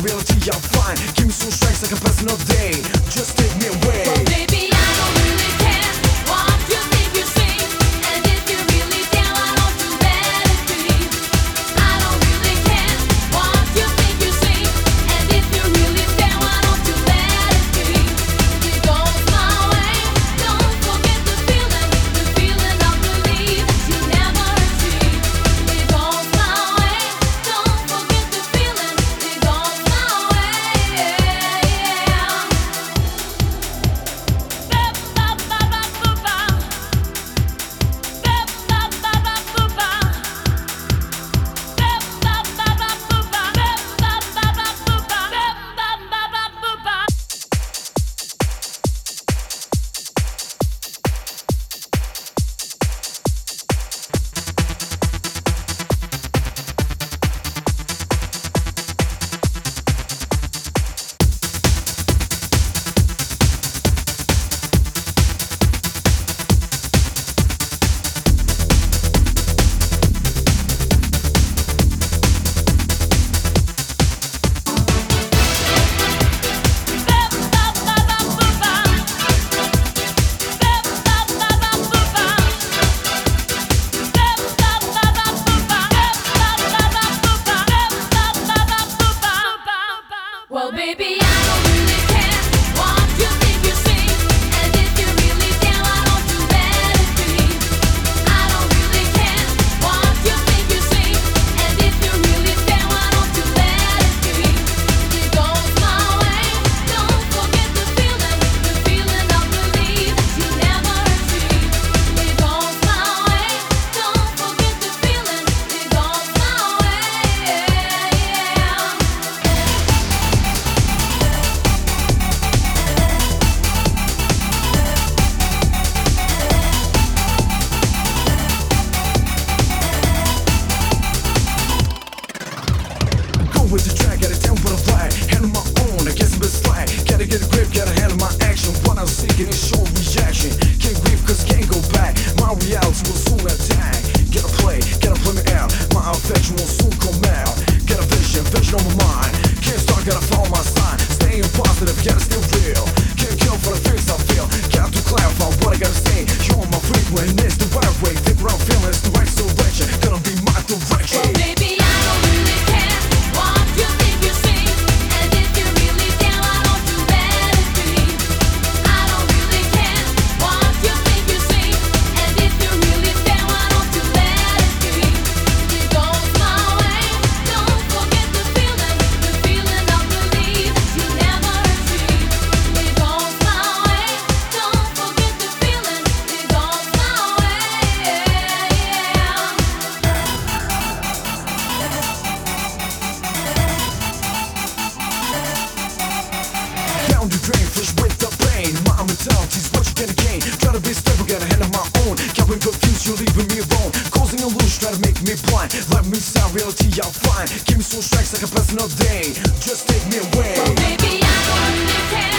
reality, I'm fine. Give me some strength, I can pass another day. Just take me away. Well, baby, I don't really care what you think you see, and if you're really down, why don't you let it be? I don't really care what you think you see, and if you're really down, why don't you let it be? It goes my way. Don't forget the feeling of belief you never achieved. It goes my way. Don't forget the feeling. It goes my way. Well, baby, I don't really care what you think you see, and if you're really down, why don't you let it be? I don't really care what you think you see, and if you're really down, why don't you let it be? It goes my way. Don't forget the feeling of belief you never achieved. It goes my way. Don't forget the feeling. It goes my way. Go with the track, gotta tell what I fly. Handle my own, I guess I'm best slack. Gotta get a grip, gotta handle my action. What I'm seeking is short reaction. Can't grieve cause can't go back. My reality will soon attack. Gotta play me out. My affection will soon come out. Got a vision on my mind. Can't start, gotta follow my sign. Staying positive, gotta stay real. Can't kill for the things I feel. Got to clarify what I gotta say. You're on my frequent, it's the right way. Think what I'm feeling, it's the right direction. Gonna be my direction. Well, baby, I don't really care what you think you see, and if you're really down, why don't you let it be? I don't really care what you think you see, and if you're really down, why don't you let it be? It goes my way. Don't forget the feeling of belief you never achieved. It goes my way. Don't forget the feeling. It goes my way. Down the drain, fresh with the pain. My mentality's what you gonna gain. Try to be stable, gotta handle my own. Got me confused, you're leaving me alone. Causing illusion, try to make me blind. Let me sound reality, I'm fine. Give me some strength, I can pass another day. Just take me away. Well, baby, I don't really care